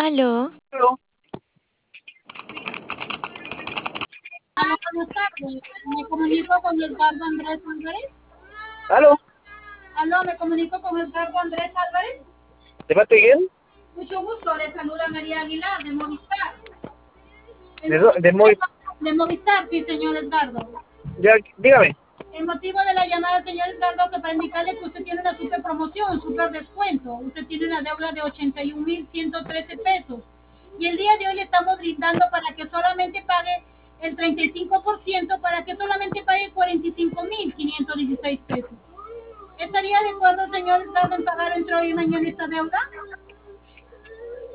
Aló, Aló, Aló, buenas tardes. Me comunico con Edgardo Andrés Álvarez. aló, Aló, me comunico con Edgardo Andrés Álvarez. ¿de parte de quién? Mucho gusto, le saluda María Aguilar de Movistar. El ¿De, motivo de Moy? de Movistar, sí, señor Edgardo. Ya, dígame. El motivo de la llamada, señor Edgardo, que para indicarle que usted tiene una super promoción, un super descuento. Usted tiene una deuda de 81.113 pesos. Y el día de hoy le estamos brindando para que solamente pague el 35%, para que solamente pague 45.516 pesos. ¿Estaría de acuerdo, señor Edgardo, en pagar entre hoy y mañana esta deuda?